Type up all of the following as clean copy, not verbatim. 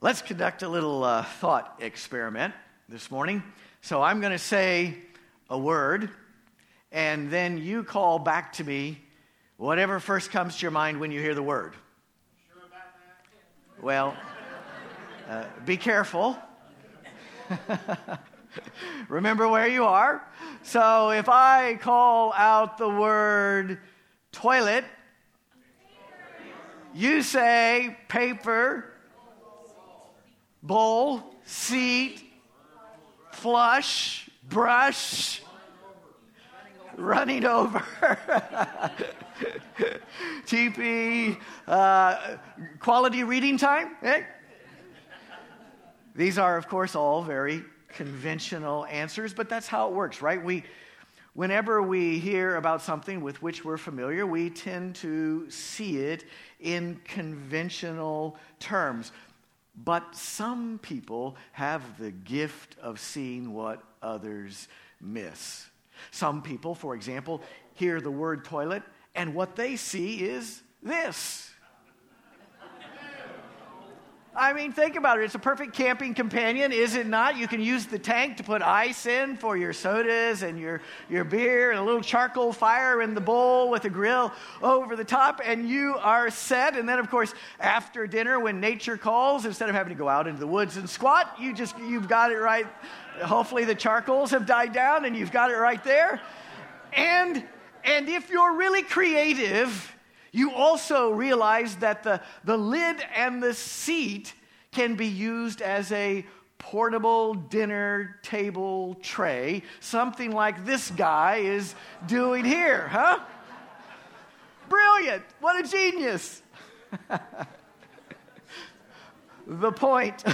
Let's conduct a little thought experiment this morning. So I'm going to say a word, and then you call back to me whatever first comes to your mind when you hear the word. Sure about that? Well, be careful. Remember where you are. So if I call out the word toilet, you say paper, bowl, seat, flush, brush, running over, TP, quality reading time. Eh? These are, of course, all very conventional answers, but that's how it works, right? Whenever we hear about something with which we're familiar, we tend to see it in conventional terms. But some people have the gift of seeing what others miss. Some people, for example, hear the word toilet, and what they see is this. I mean, think about it. It's a perfect camping companion, is it not? You can use the tank to put ice in for your sodas and your beer, and a little charcoal fire in the bowl with a grill over the top, and you are set. And then, of course, after dinner, when nature calls, instead of having to go out into the woods and squat, you've got it right. Hopefully the charcoals have died down, and you've got it right there. And if you're really creative, you also realize that the lid and the seat can be used as a portable dinner table tray, something like this guy is doing here, huh? Brilliant. What a genius. The point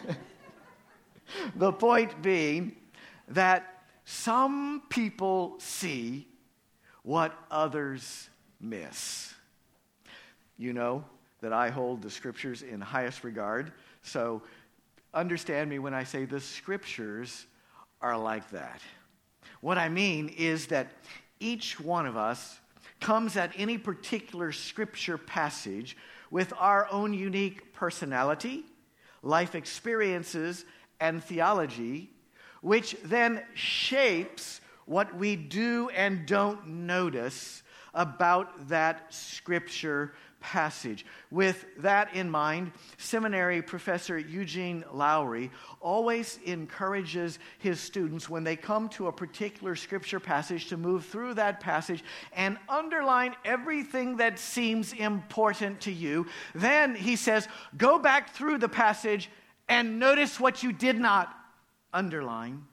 being that some people see what others miss. You know that I hold the scriptures in highest regard, so understand me when I say the scriptures are like that. What I mean is that each one of us comes at any particular scripture passage with our own unique personality, life experiences, and theology, which then shapes what we do and don't notice about that scripture passage. With that in mind, seminary professor Eugene Lowry always encourages his students when they come to a particular scripture passage to move through that passage and underline everything that seems important to you. Then he says, go back through the passage and notice what you did not underline,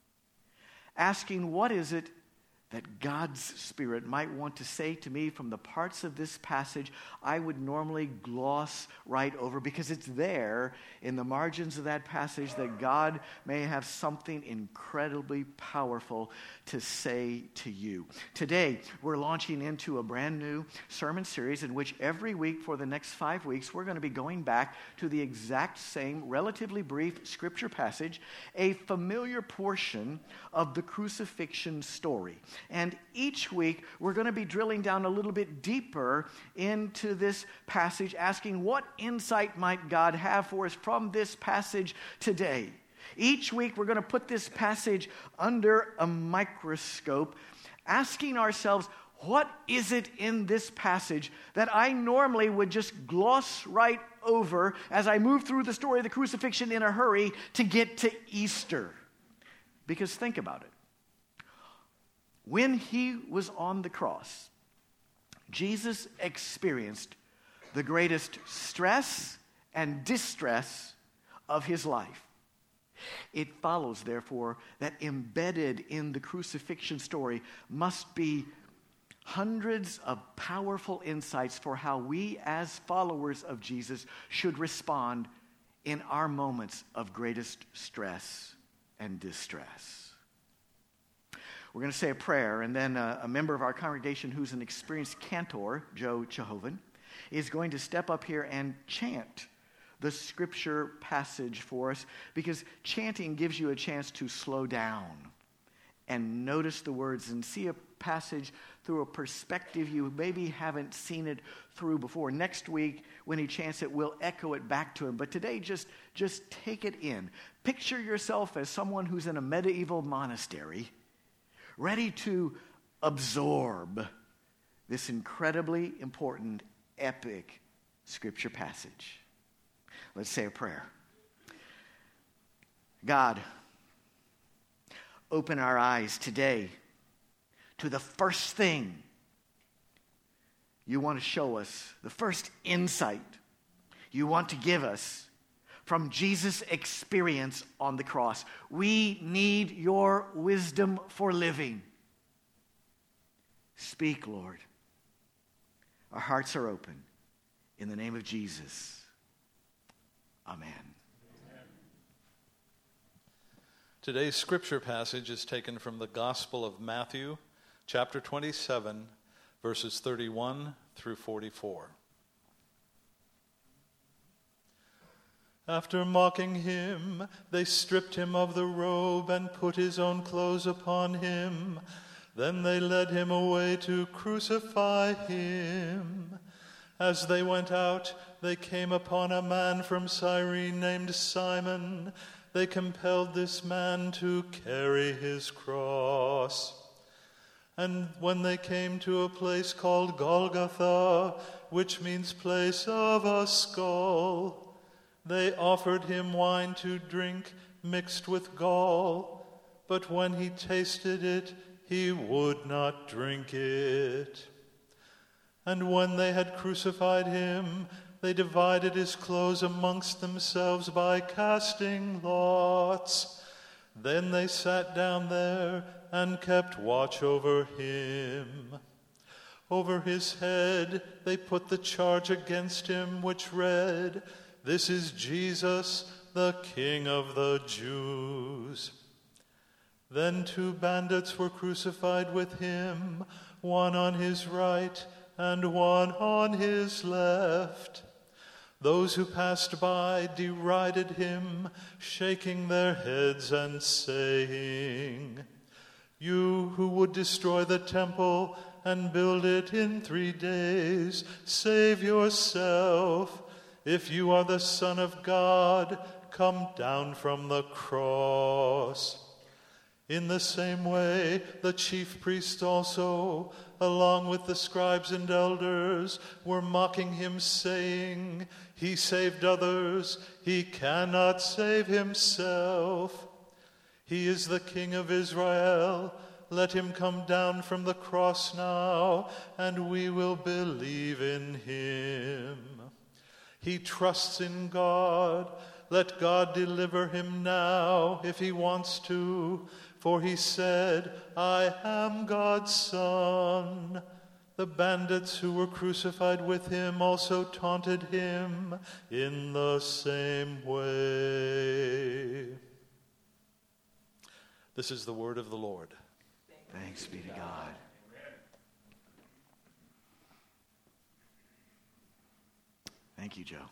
asking what is it that God's Spirit might want to say to me from the parts of this passage I would normally gloss right over, because it's there in the margins of that passage that God may have something incredibly powerful to say to you. Today, we're launching into a brand new sermon series in which every week for the next 5 weeks, we're going to be going back to the exact same relatively brief scripture passage, a familiar portion of the crucifixion story. And each week, we're going to be drilling down a little bit deeper into this passage, asking what insight might God have for us from this passage today. Each week, we're going to put this passage under a microscope, asking ourselves, what is it in this passage that I normally would just gloss right over as I move through the story of the crucifixion in a hurry to get to Easter? Because think about it. When he was on the cross, Jesus experienced the greatest stress and distress of his life. It follows, therefore, that embedded in the crucifixion story must be hundreds of powerful insights for how we as followers of Jesus should respond in our moments of greatest stress and distress. We're going to say a prayer, and then a member of our congregation who's an experienced cantor, Joe Chehoven, is going to step up here and chant the scripture passage for us, because chanting gives you a chance to slow down and notice the words and see a passage through a perspective you maybe haven't seen it through before. Next week, when he chants it, we'll echo it back to him. But today, just take it in. Picture yourself as someone who's in a medieval monastery, ready to absorb this incredibly important, epic scripture passage. Let's say a prayer. God, open our eyes today to the first thing you want to show us, the first insight you want to give us from Jesus' experience on the cross. We need your wisdom for living. Speak, Lord. Our hearts are open. In the name of Jesus. Amen. Today's scripture passage is taken from the Gospel of Matthew, chapter 27, verses 31 through 44. After mocking him, they stripped him of the robe and put his own clothes upon him. Then they led him away to crucify him. As they went out, they came upon a man from Cyrene named Simon. They compelled this man to carry his cross. And when they came to a place called Golgotha, which means place of a skull, they offered him wine to drink mixed with gall. But when he tasted it, he would not drink it. And when they had crucified him, they divided his clothes amongst themselves by casting lots. Then they sat down there and kept watch over him. Over his head they put the charge against him, which read, "This is Jesus, the King of the Jews." Then 2 bandits were crucified with him, one on his right and one on his left. Those who passed by derided him, shaking their heads and saying, "You who would destroy the temple and build it in 3 days, save yourself. If you are the Son of God, come down from the cross." In the same way, the chief priests also, along with the scribes and elders, were mocking him, saying, "He saved others, he cannot save himself. He is the King of Israel. Let him come down from the cross now, and we will believe in him. He trusts in God. Let God deliver him now if he wants to. For he said, 'I am God's son.'" The bandits who were crucified with him also taunted him in the same way. This is the word of the Lord. Thanks be to God. Thank you, Joe.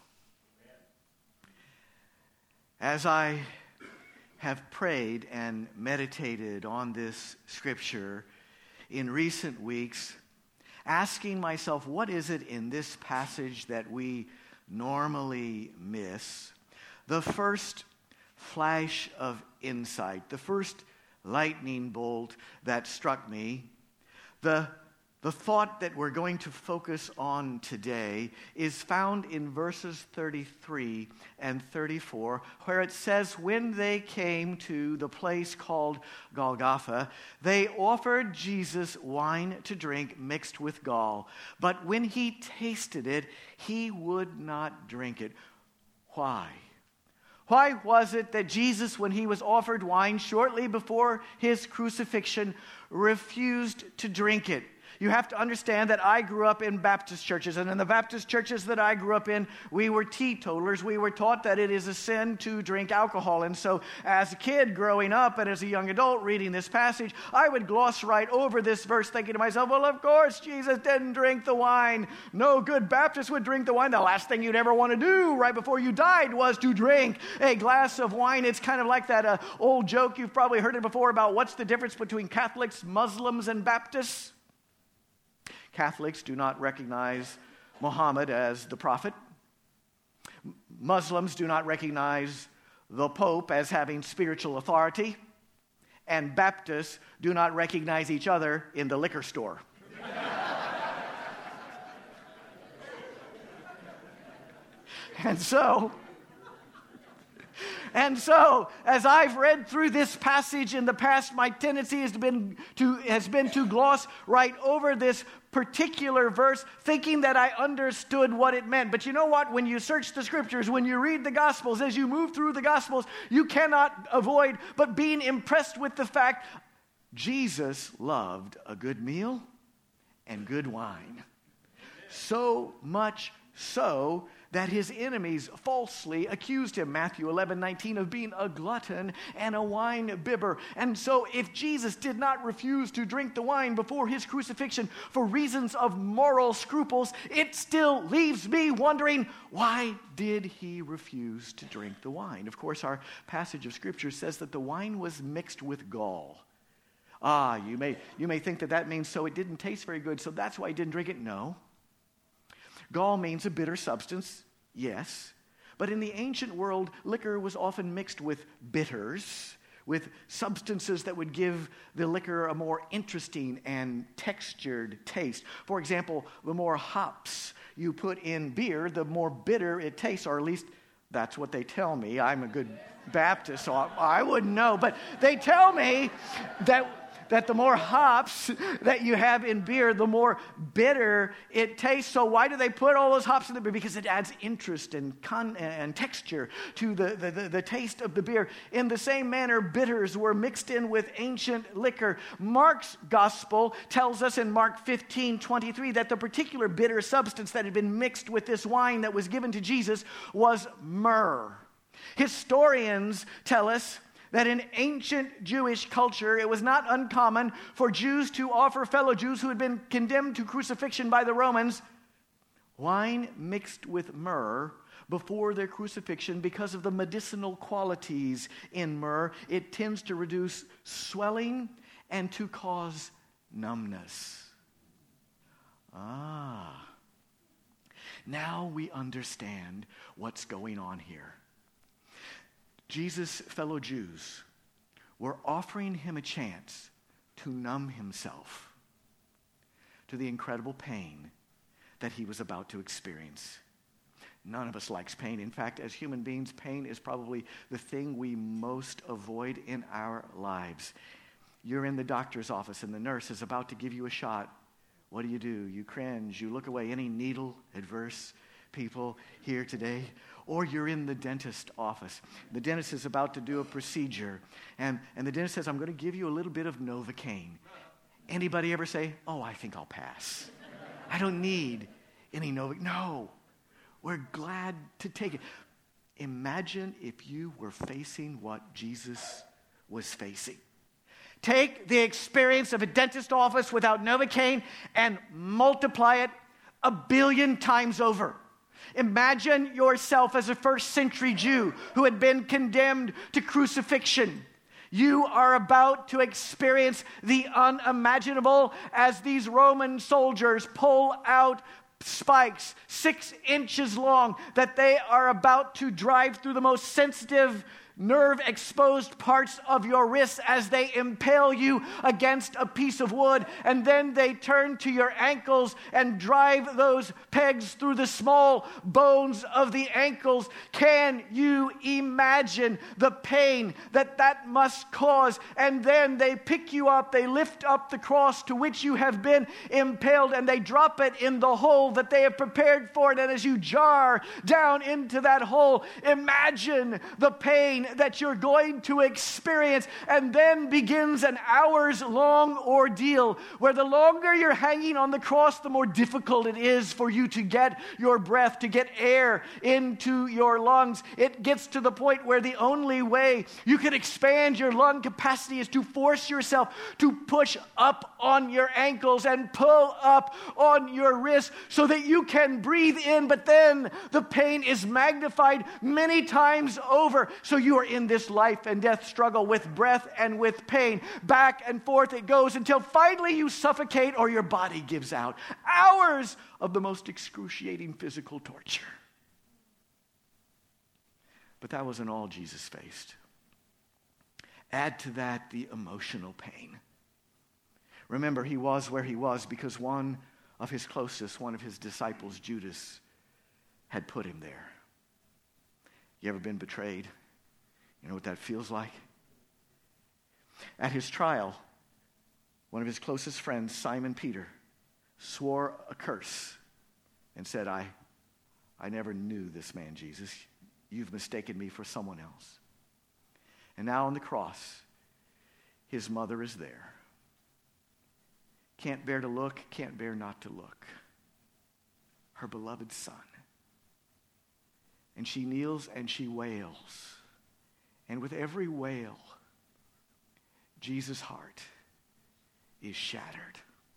As I have prayed and meditated on this scripture in recent weeks, asking myself, what is it in this passage that we normally miss? The first flash of insight, the first lightning bolt that struck me, the thought that we're going to focus on today is found in verses 33 and 34, where it says, when they came to the place called Golgotha, they offered Jesus wine to drink mixed with gall. But when he tasted it, he would not drink it. Why? Why was it that Jesus, when he was offered wine shortly before his crucifixion, refused to drink it? You have to understand that I grew up in Baptist churches, and in the Baptist churches that I grew up in, we were teetotalers. We were taught that it is a sin to drink alcohol. And so as a kid growing up and as a young adult reading this passage, I would gloss right over this verse thinking to myself, well, of course, Jesus didn't drink the wine. No good Baptist would drink the wine. The last thing you'd ever want to do right before you died was to drink a glass of wine. It's kind of like that old joke, you've probably heard it before, about what's the difference between Catholics, Muslims, and Baptists? Catholics do not recognize Muhammad as the prophet. Muslims do not recognize the Pope as having spiritual authority. And Baptists do not recognize each other in the liquor store. And so, as I've read through this passage in the past, my tendency has been to gloss right over this particular verse, thinking that I understood what it meant. But you know what? When you search the Scriptures, when you read the Gospels, as you move through the Gospels, you cannot avoid but being impressed with the fact Jesus loved a good meal and good wine. So much so that his enemies falsely accused him, Matthew 11:19, of being a glutton and a wine bibber. And so if Jesus did not refuse to drink the wine before his crucifixion for reasons of moral scruples, it still leaves me wondering, why did he refuse to drink the wine? Of course, our passage of Scripture says that the wine was mixed with gall. You may think that means so it didn't taste very good, so that's why he didn't drink it. No. Gall means a bitter substance, yes. But in the ancient world, liquor was often mixed with bitters, with substances that would give the liquor a more interesting and textured taste. For example, the more hops you put in beer, the more bitter it tastes, or at least that's what they tell me. I'm a good Baptist, so I wouldn't know. But they tell me that the more hops that you have in beer, the more bitter it tastes. So why do they put all those hops in the beer? Because it adds interest and texture to the taste of the beer. In the same manner, bitters were mixed in with ancient liquor. Mark's gospel tells us in Mark 15:23 that the particular bitter substance that had been mixed with this wine that was given to Jesus was myrrh. Historians tell us that in ancient Jewish culture, it was not uncommon for Jews to offer fellow Jews who had been condemned to crucifixion by the Romans wine mixed with myrrh before their crucifixion because of the medicinal qualities in myrrh. It tends to reduce swelling and to cause numbness. Now we understand what's going on here. Jesus' fellow Jews were offering him a chance to numb himself to the incredible pain that he was about to experience. None of us likes pain. In fact, as human beings, pain is probably the thing we most avoid in our lives. You're in the doctor's office and the nurse is about to give you a shot. What do? You cringe. You look away. Any needle-adverse people here today? Or you're in the dentist office. The dentist is about to do a procedure, and the dentist says, I'm going to give you a little bit of Novocaine. Anybody ever say, I think I'll pass. I don't need any Novocaine. No, we're glad to take it. Imagine if you were facing what Jesus was facing. Take the experience of a dentist office without Novocaine and multiply it 1 billion times over. Imagine yourself as a first century Jew who had been condemned to crucifixion. You are about to experience the unimaginable as these Roman soldiers pull out spikes 6 inches long that they are about to drive through the most sensitive nerve-exposed parts of your wrists as they impale you against a piece of wood, and then they turn to your ankles and drive those pegs through the small bones of the ankles. Can you imagine the pain that must cause? And then they pick you up, they lift up the cross to which you have been impaled, and they drop it in the hole that they have prepared for it. And as you jar down into that hole, imagine the pain that you're going to experience. And then begins an hours-long ordeal where the longer you're hanging on the cross, the more difficult it is for you to get your breath, to get air into your lungs. It gets to the point where the only way you can expand your lung capacity is to force yourself to push up on your ankles and pull up on your wrists so that you can breathe in, but then the pain is magnified many times over. So you are in this life and death struggle with breath and with pain. Back and forth it goes until finally you suffocate or your body gives out. Hours of the most excruciating physical torture. But that wasn't all Jesus faced. Add to that the emotional pain. Remember, he was where he was because one of his closest, one of his disciples, Judas, had put him there. You ever been betrayed? You know what that feels like? At his trial, one of his closest friends, Simon Peter, swore a curse and said, I never knew this man, Jesus. You've mistaken me for someone else. And now on the cross, his mother is there. Can't bear to look, can't bear not to look. Her beloved son. And she kneels and she wails. And with every wail, Jesus' heart is shattered.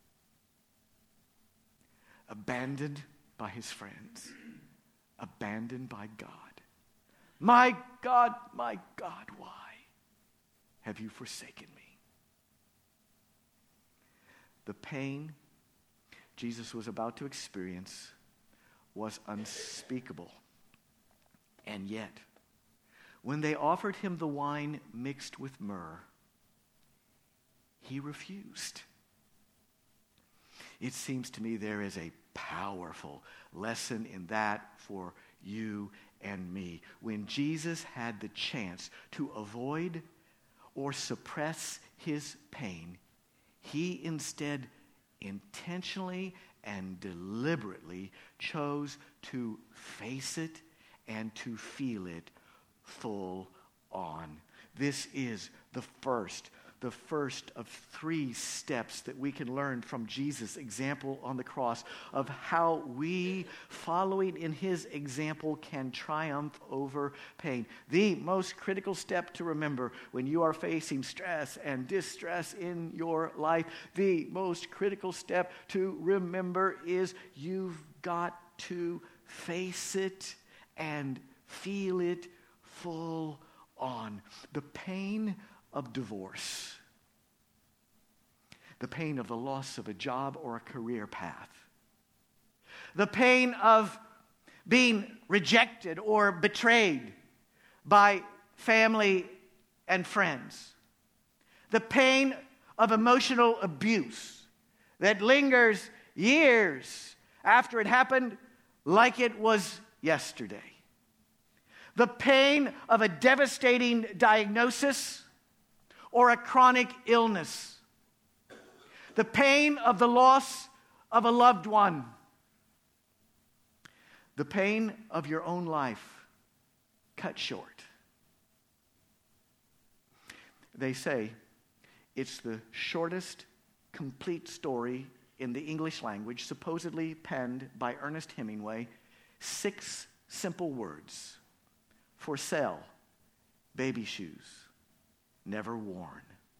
Abandoned by his friends. Abandoned by God. My God, why have you forsaken me? The pain Jesus was about to experience was unspeakable. And yet, when they offered him the wine mixed with myrrh, he refused. It seems to me there is a powerful lesson in that for you and me. When Jesus had the chance to avoid or suppress his pain, he instead intentionally and deliberately chose to face it and to feel it full on. This is the first of three steps that we can learn from Jesus' example on the cross of how we, following in his example, can triumph over pain. The most critical step to remember when you are facing stress and distress in your life, the most critical step to remember is you've got to face it and feel it full on. The pain of divorce, the pain of the loss of a job or a career path, the pain of being rejected or betrayed by family and friends, the pain of emotional abuse that lingers years after it happened like it was yesterday, the pain of a devastating diagnosis or a chronic illness, the pain of the loss of a loved one, the pain of your own life cut short. They say it's the shortest complete story in the English language, supposedly penned by Ernest Hemingway. 6 simple words: for sale, baby shoes, never worn.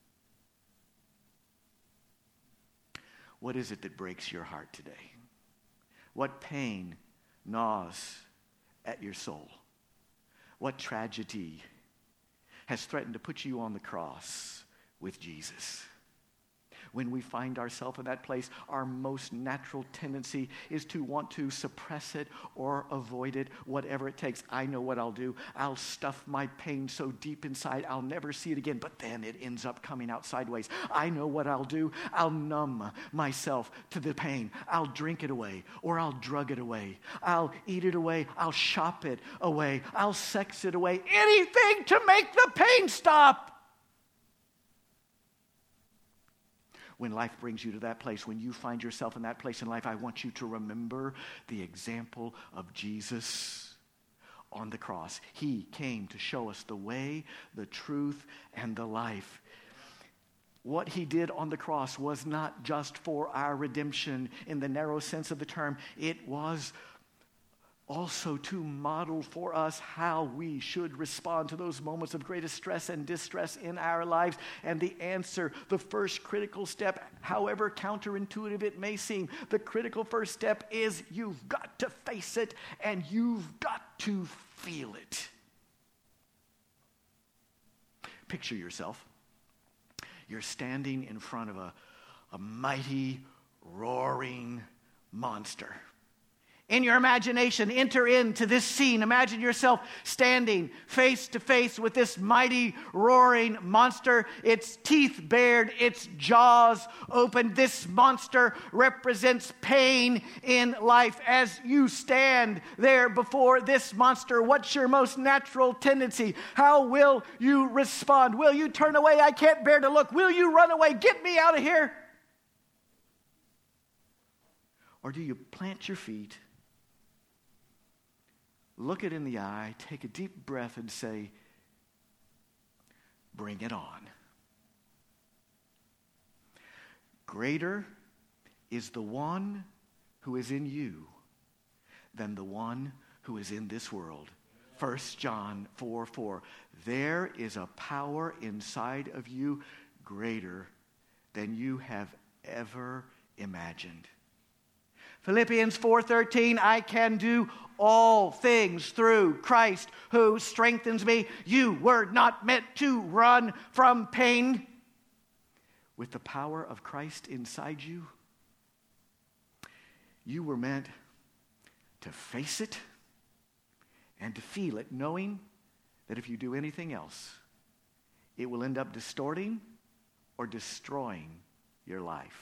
What is it that breaks your heart today? What pain gnaws at your soul? What tragedy has threatened to put you on the cross with Jesus? When we find ourselves in that place, our most natural tendency is to want to suppress it or avoid it, whatever it takes. I know what I'll do. I'll stuff my pain so deep inside I'll never see it again, but then it ends up coming out sideways. I know what I'll do. I'll numb myself to the pain. I'll drink it away, or I'll drug it away. I'll eat it away. I'll shop it away. I'll sex it away. Anything to make the pain stop. When life brings you to that place, when you find yourself in that place in life, I want you to remember the example of Jesus on the cross. He came to show us the way, the truth, and the life. What he did on the cross was not just for our redemption in the narrow sense of the term. It was also to model for us how we should respond to those moments of greatest stress and distress in our lives. And the answer, the first critical step, however counterintuitive it may seem, the critical first step is you've got to face it and you've got to feel it. Picture yourself. You're standing in front of a mighty, roaring monster. In your imagination, enter into this scene. Imagine yourself standing face to face with this mighty, roaring monster. Its teeth bared, its jaws open. This monster represents pain in life. As you stand there before this monster, what's your most natural tendency? How will you respond? Will you turn away? I can't bear to look. Will you run away? Get me out of here. Or do you plant your feet, look it in the eye, take a deep breath and say, bring it on. Greater is the one who is in you than the one who is in this world. 1 John 4:4. There is a power inside of you greater than you have ever imagined. Philippians 4:13, I can do all things through Christ who strengthens me. You were not meant to run from pain. With the power of Christ inside you, you were meant to face it and to feel it, knowing that if you do anything else, it will end up distorting or destroying your life.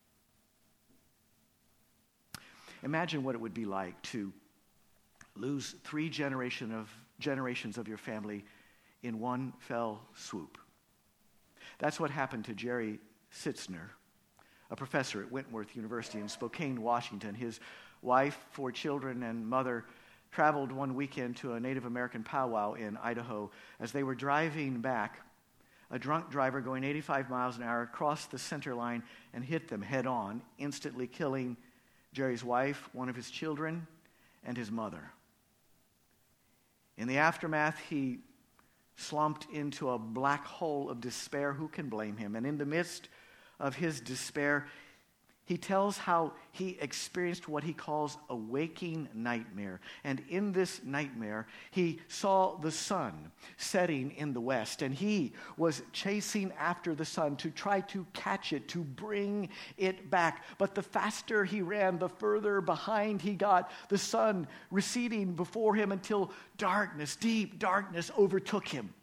Imagine what it would be like to lose 3 generations of your family in one fell swoop. That's what happened to Jerry Sitzner, a professor at Wentworth University in Spokane, Washington. His wife, 4 children, and mother traveled one weekend to a Native American powwow in Idaho. As they were driving back, a drunk driver going 85 miles an hour crossed the center line and hit them head on, instantly killing Jerry's wife, one of his children, and his mother. In the aftermath, he slumped into a black hole of despair. Who can blame him? And in the midst of his despair, he tells how he experienced what he calls a waking nightmare. And in this nightmare, he saw the sun setting in the west. And he was chasing after the sun to try to catch it, to bring it back. But the faster he ran, the further behind he got, the sun receding before him until darkness, deep darkness, overtook him.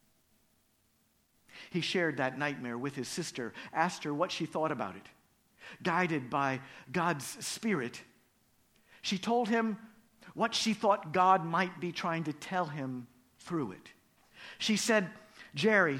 He shared that nightmare with his sister, asked her what she thought about it. Guided by God's Spirit, she told him what she thought God might be trying to tell him through it. She said, Jerry,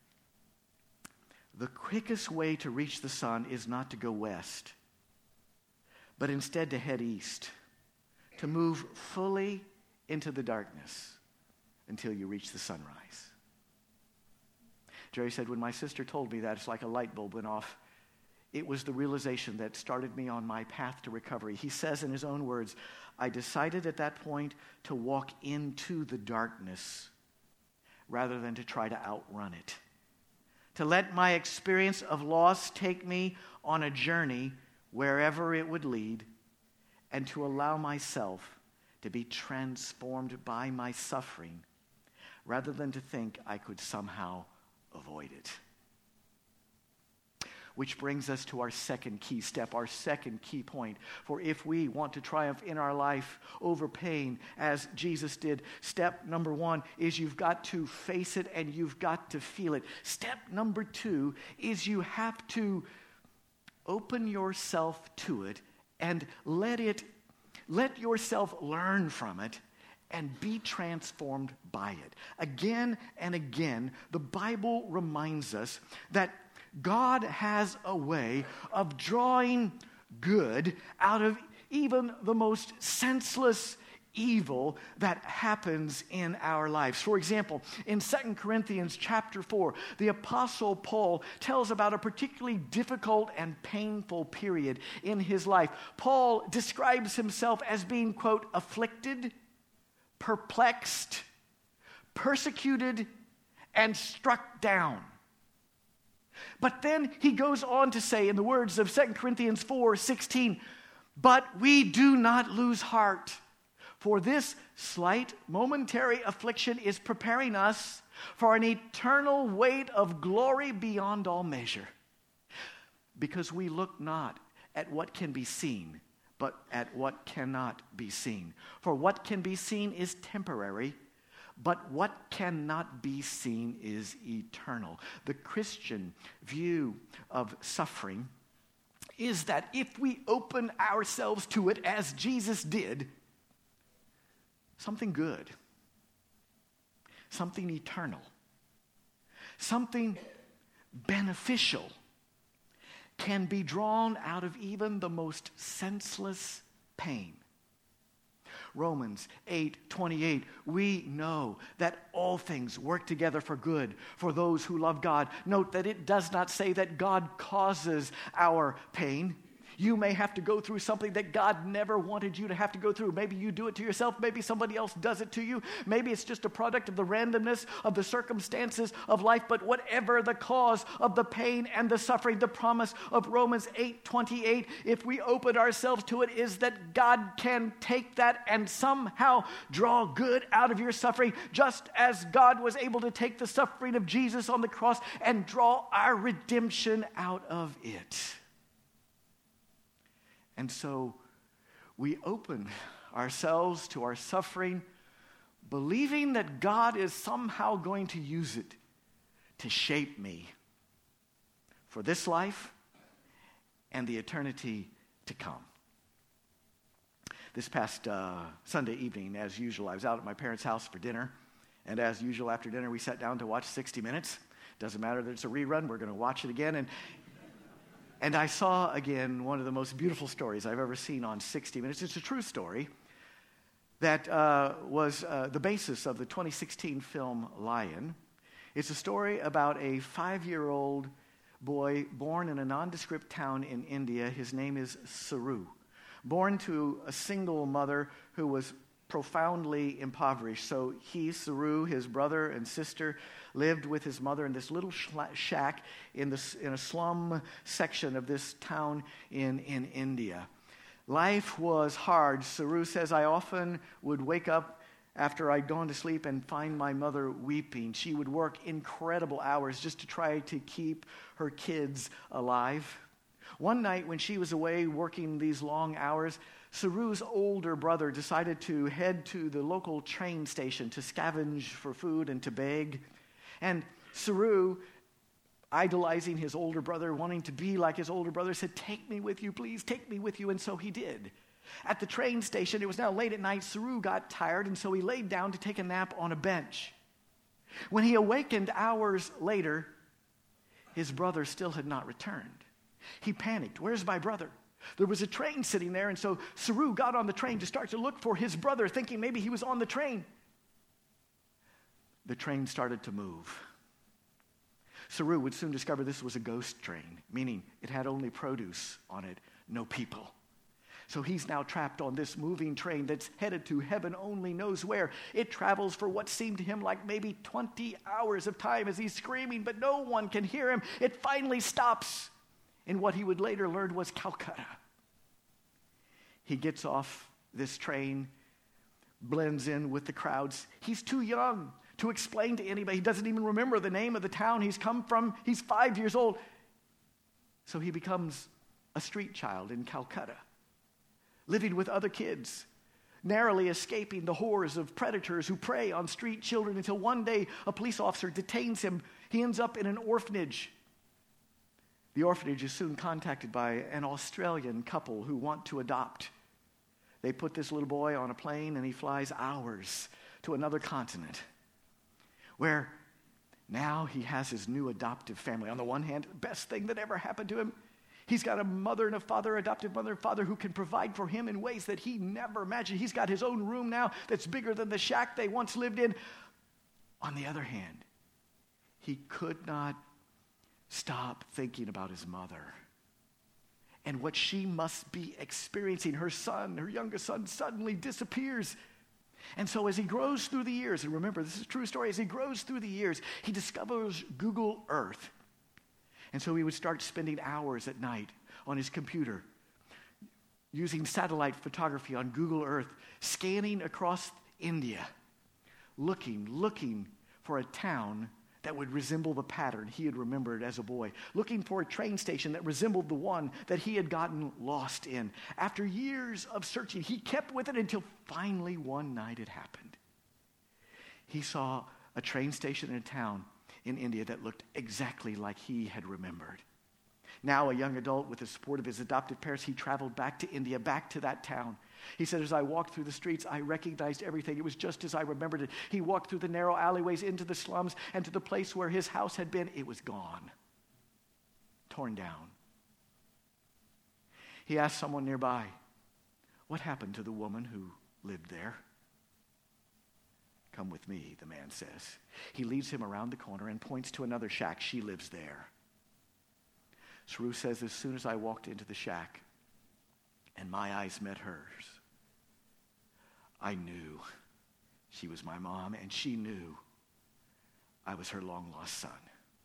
the quickest way to reach the sun is not to go west, but instead to head east, to move fully into the darkness until you reach the sunrise. Jerry said, when my sister told me that, it's like a light bulb went off. It was the realization that started me on my path to recovery. He says in his own words, I decided at that point to walk into the darkness rather than to try to outrun it. To let my experience of loss take me on a journey wherever it would lead, and to allow myself to be transformed by my suffering rather than to think I could somehow avoid it. Which brings us to our second key step, our second key point. For if we want to triumph in our life over pain as Jesus did, step number 1 is you've got to face it and you've got to feel it. Step number 2 is you have to open yourself to it and let yourself learn from it and be transformed by it. Again and again, the Bible reminds us that God has a way of drawing good out of even the most senseless evil that happens in our lives. For example, in 2 Corinthians chapter 4, the Apostle Paul tells about a particularly difficult and painful period in his life. Paul describes himself as being, quote, afflicted, perplexed, persecuted, and struck down. But then he goes on to say in the words of 2 Corinthians 4:16, but we do not lose heart. For this slight momentary affliction is preparing us for an eternal weight of glory beyond all measure. Because we look not at what can be seen, but at what cannot be seen. For what can be seen is temporary, but what cannot be seen is eternal. The Christian view of suffering is that if we open ourselves to it as Jesus did, something good, something eternal, something beneficial can be drawn out of even the most senseless pain. Romans 8:28, we know that all things work together for good for those who love God. Note that it does not say that God causes our pain. You may have to go through something that God never wanted you to have to go through. Maybe you do it to yourself. Maybe somebody else does it to you. Maybe it's just a product of the randomness of the circumstances of life. But whatever the cause of the pain and the suffering, the promise of Romans 8:28, if we open ourselves to it, is that God can take that and somehow draw good out of your suffering, just as God was able to take the suffering of Jesus on the cross and draw our redemption out of it. And so we open ourselves to our suffering, believing that God is somehow going to use it to shape me for this life and the eternity to come. This past Sunday evening, as usual, I was out at my parents' house for dinner. And as usual, after dinner, we sat down to watch 60 Minutes. Doesn't matter that it's a rerun. We're going to watch it again. And I saw, again, one of the most beautiful stories I've ever seen on 60 Minutes. It's a true story that was the basis of the 2016 film Lion. It's a story about a 5-year-old boy born in a nondescript town in India. His name is Saru. Born to a single mother who was profoundly impoverished. So he, Saru, his brother and sister, lived with his mother in this little shack in a slum section of this town in India. Life was hard. Saru says, I often would wake up after I'd gone to sleep and find my mother weeping. She would work incredible hours just to try to keep her kids alive. One night when she was away working these long hours, Saru's older brother decided to head to the local train station to scavenge for food and to beg. And Saru, idolizing his older brother, wanting to be like his older brother, said, take me with you, please, take me with you. And so he did. At the train station, it was now late at night, Saru got tired, and so he laid down to take a nap on a bench. When he awakened hours later, his brother still had not returned. He panicked. Where's my brother? There was a train sitting there, and so Saru got on the train to start to look for his brother, thinking maybe he was on the train. The train started to move. Saru would soon discover this was a ghost train, meaning it had only produce on it, no people. So he's now trapped on this moving train that's headed to heaven only knows where. It travels for what seemed to him like maybe 20 hours of time as he's screaming, but no one can hear him. It finally stops in what he would later learn was Calcutta. He gets off this train, blends in with the crowds. He's too young to explain to anybody. He doesn't even remember the name of the town he's come from. He's 5 years old. So he becomes a street child in Calcutta, living with other kids, narrowly escaping the horrors of predators who prey on street children until one day a police officer detains him. He ends up in an orphanage. The orphanage is soon contacted by an Australian couple who want to adopt. They put this little boy on a plane and he flies hours to another continent where now he has his new adoptive family. On the one hand, best thing that ever happened to him, He's got a mother and a father, adoptive mother and father who can provide for him in ways that he never imagined. He's got his own room now that's bigger than the shack they once lived in. On the other hand, he could not stop thinking about his mother and what she must be experiencing. Her son, her youngest son, suddenly disappears. And so as he grows through the years, and remember, this is a true story, as he grows through the years, he discovers Google Earth. And so he would start spending hours at night on his computer, using satellite photography on Google Earth, scanning across India, looking for a town that would resemble the pattern he had remembered as a boy, looking for a train station that resembled the one that he had gotten lost in. After years of searching, he kept with it until finally one night it happened. He saw a train station in a town in India that looked exactly like he had remembered. Now a young adult with the support of his adopted parents, he traveled back to India, back to that town. He said, as I walked through the streets, I recognized everything. It was just as I remembered it. He walked through the narrow alleyways into the slums and to the place where his house had been. It was gone, torn down. He asked someone nearby, what happened to the woman who lived there? Come with me, the man says. He leads him around the corner and points to another shack. She lives there. Saru says, as soon as I walked into the shack and my eyes met hers, I knew she was my mom, and she knew I was her long-lost son.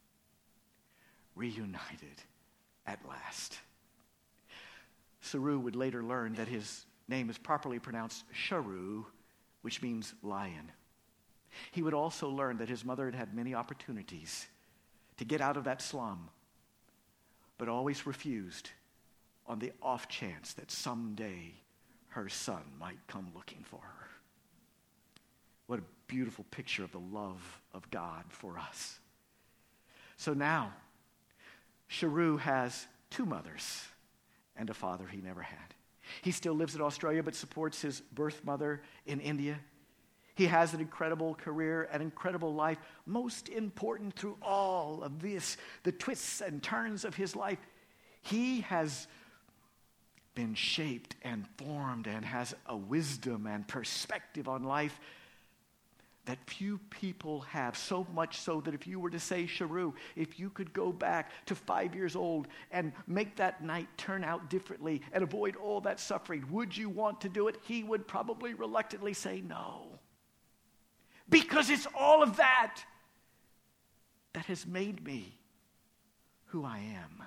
Reunited at last. Saru would later learn that his name is properly pronounced Sharu, which means lion. He would also learn that his mother had had many opportunities to get out of that slum, but always refused on the off chance that someday her son might come looking for her. What a beautiful picture of the love of God for us. So now, Sharu has two mothers and a father he never had. He still lives in Australia but supports his birth mother in India. He has an incredible career, an incredible life. Most important through all of this, the twists and turns of his life, he has been shaped and formed and has a wisdom and perspective on life that few people have, so much so that if you were to say, Sharu, if you could go back to 5 years old and make that night turn out differently and avoid all that suffering, would you want to do it? He would probably reluctantly say no. Because it's all of that that has made me who I am.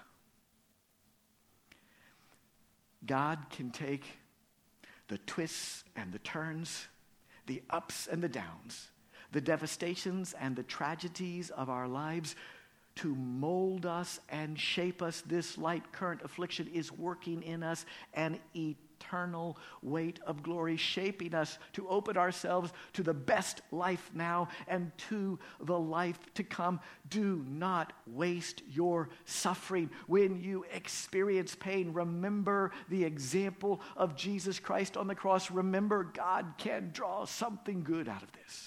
God can take the twists and the turns, the ups and the downs, the devastations and the tragedies of our lives to mold us and shape us. This light current affliction is working in us an eternal weight of glory, shaping us to open ourselves to the best life now and to the life to come. Do not waste your suffering. When you experience pain, remember the example of Jesus Christ on the cross. Remember, God can draw something good out of this.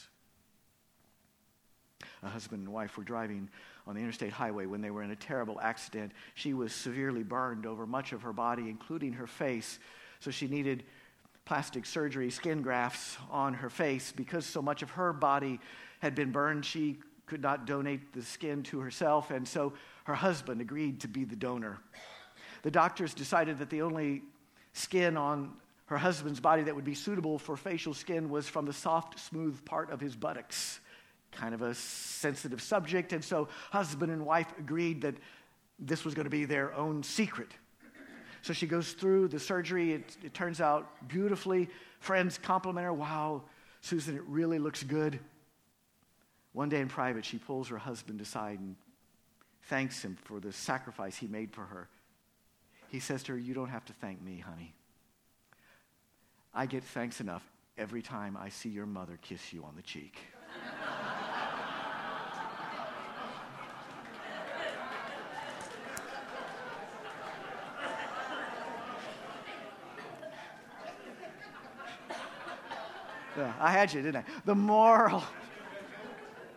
A husband and wife were driving on the interstate highway when they were in a terrible accident. She was severely burned over much of her body, including her face. So she needed plastic surgery, skin grafts on her face. Because so much of her body had been burned, she could not donate the skin to herself. And so her husband agreed to be the donor. The doctors decided that the only skin on her husband's body that would be suitable for facial skin was from the soft, smooth part of his buttocks. Kind of a sensitive subject, and so husband and wife agreed that this was going to be their own secret. So she goes through the surgery. It turns out beautifully. Friends compliment her. Wow, Susan, it really looks good. One day in private, she pulls her husband aside and thanks him for the sacrifice he made for her. He says to her, you don't have to thank me, honey. I get thanks enough every time I see your mother kiss you on the cheek. Yeah, I had you, didn't I? The moral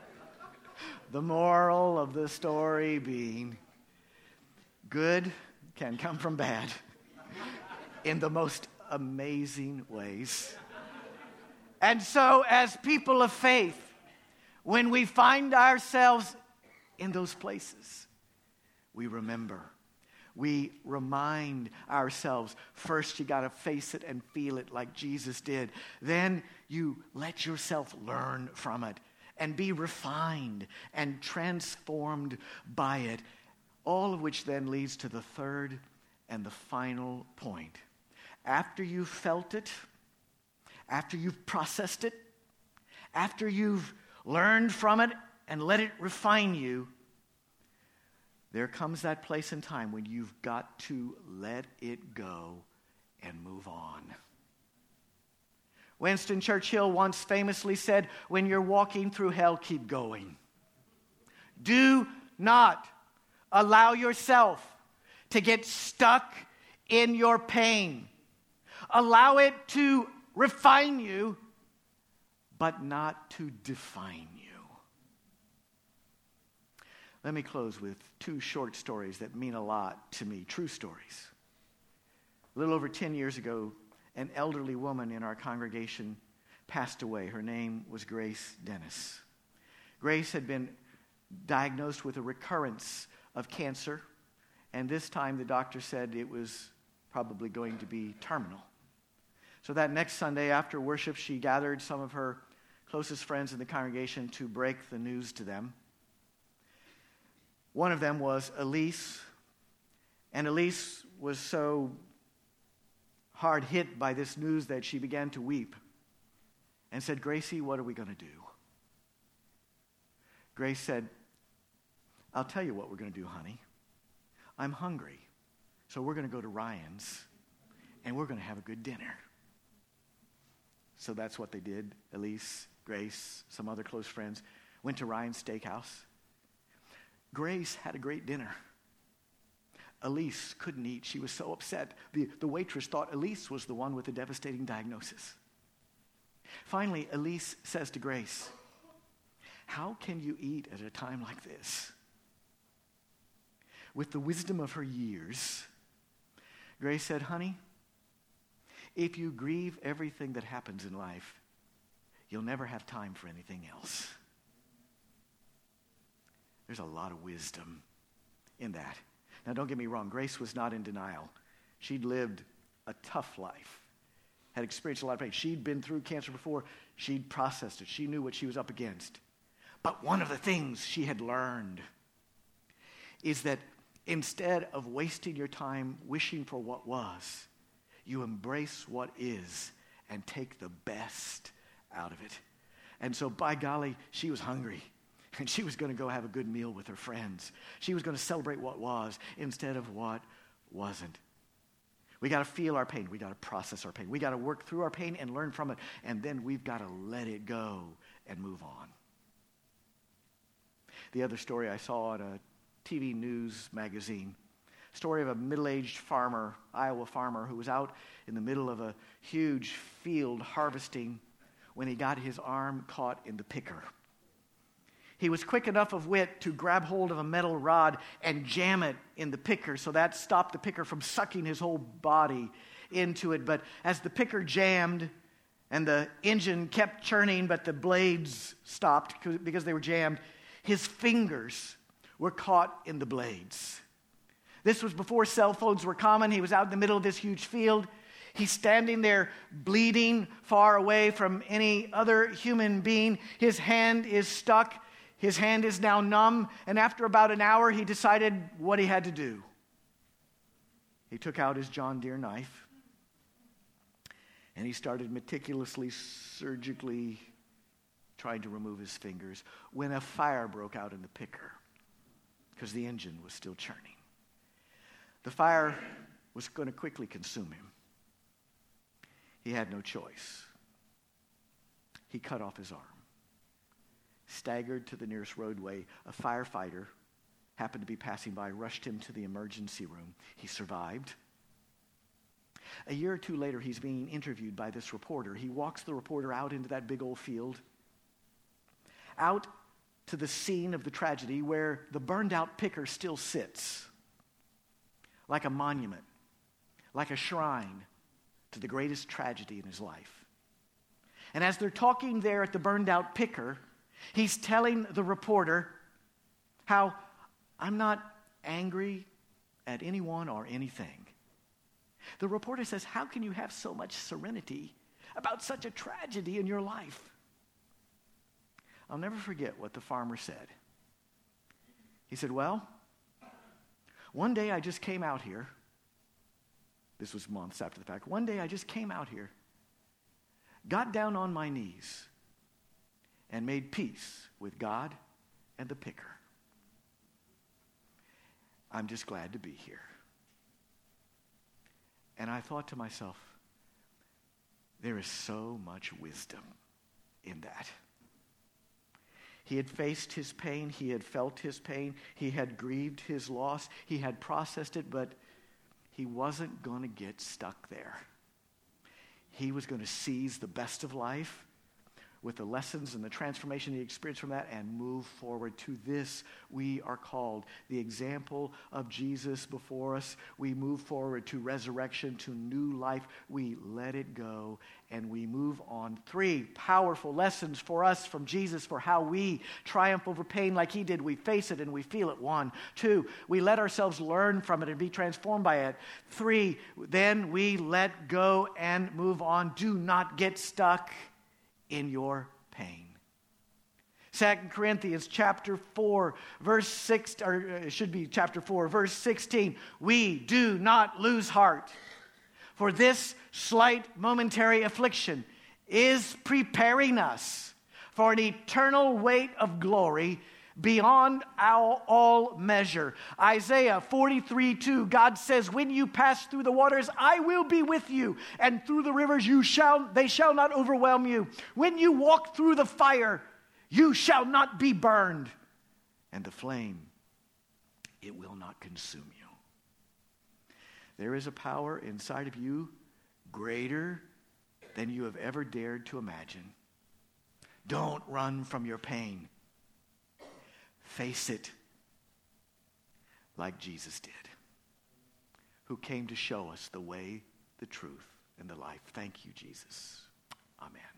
of the story being, good can come from bad in the most amazing ways. And so, as people of faith, when we find ourselves in those places, we remember. We remind ourselves. First, you got to face it and feel it like Jesus did. Then you let yourself learn from it and be refined and transformed by it. All of which then leads to the third and the final point. After you've felt it, after you've processed it, after you've learned from it and let it refine you, there comes that place in time when you've got to let it go and move on. Winston Churchill once famously said, when you're walking through hell, keep going. Do not allow yourself to get stuck in your pain. Allow it to refine you, but not to define you. Let me close with two short stories that mean a lot to me, true stories. A little over 10 years ago, an elderly woman in our congregation passed away. Her name was Grace Dennis. Grace had been diagnosed with a recurrence of cancer, and this time the doctor said it was probably going to be terminal. So that next Sunday after worship, she gathered some of her closest friends in the congregation to break the news to them. One of them was Elise, and Elise was so hard hit by this news that she began to weep and said, Gracie, what are we going to do? Grace said, I'll tell you what we're going to do, honey. I'm hungry, so we're going to go to Ryan's, and we're going to have a good dinner. So that's what they did. Elise, Grace, some other close friends went to Ryan's Steakhouse. Grace had a great dinner. Elise couldn't eat. She was so upset. The waitress thought Elise was the one with the devastating diagnosis. Finally, Elise says to Grace, how can you eat at a time like this? With the wisdom of her years, Grace said, honey, if you grieve everything that happens in life, you'll never have time for anything else. There's a lot of wisdom in that. Now, don't get me wrong. Grace was not in denial. She'd lived a tough life, had experienced a lot of pain. She'd been through cancer before. She'd processed it. She knew what she was up against. But one of the things she had learned is that instead of wasting your time wishing for what was, you embrace what is and take the best out of it. And so, by golly, she was hungry. And she was going to go have a good meal with her friends. She was going to celebrate what was instead of what wasn't. We got to feel our pain. We got to process our pain. We got to work through our pain and learn from it. And then we've got to let it go and move on. The other story I saw on a TV news magazine, story of a middle-aged farmer, Iowa farmer, who was out in the middle of a huge field harvesting when he got his arm caught in the picker. He was quick enough of wit to grab hold of a metal rod and jam it in the picker, so that stopped the picker from sucking his whole body into it. But as the picker jammed and the engine kept churning, but the blades stopped because they were jammed, his fingers were caught in the blades. This was before cell phones were common. He was out in the middle of this huge field. He's standing there bleeding far away from any other human being. His hand is stuck. His hand is now numb, and after about an hour, he decided what he had to do. He took out his John Deere knife, and he started meticulously, surgically trying to remove his fingers when a fire broke out in the picker because the engine was still churning. The fire was going to quickly consume him. He had no choice. He cut off his arm. Staggered to the nearest roadway. A firefighter happened to be passing by, rushed him to the emergency room. He survived. A year or two later, he's being interviewed by this reporter. He walks the reporter out into that big old field, out to the scene of the tragedy where the burned out picker still sits. like a monument, like a shrine to the greatest tragedy in his life. And as they're talking there at the burned out picker, he's telling the reporter how, I'm not angry at anyone or anything. The reporter says, how can you have so much serenity about such a tragedy in your life? I'll never forget what the farmer said. He said, well, one day I just came out here. This was months after the fact. One day I just came out here, got down on my knees, and made peace with God and the picker. I'm just glad to be here. And I thought to myself, there is so much wisdom in that. He had faced his pain. He had felt his pain. He had grieved his loss. He had processed it, but he wasn't going to get stuck there. He was going to seize the best of life with the lessons and the transformation he experienced from that and move forward. To this we are called. The example of Jesus before us, we move forward to resurrection, to new life. We let it go and we move on. 3 powerful lessons for us from Jesus for how we triumph over pain like he did. We face it and we feel it. 1. 2, we let ourselves learn from it and be transformed by it. 3, then we let go and move on. Do not get stuck in your pain. 2 Corinthians chapter 4, verse 6, or it should be chapter 4, verse 16. We do not lose heart, for this slight momentary affliction is preparing us for an eternal weight of glory beyond our all measure. Isaiah 43:2, God says, when you pass through the waters, I will be with you, and through the rivers they shall not overwhelm you. When you walk through the fire, you shall not be burned, and the flame, it will not consume you. There is a power inside of you greater than you have ever dared to imagine. Don't run from your pain. Face it like Jesus did, who came to show us the way, the truth, and the life. Thank you, Jesus. Amen.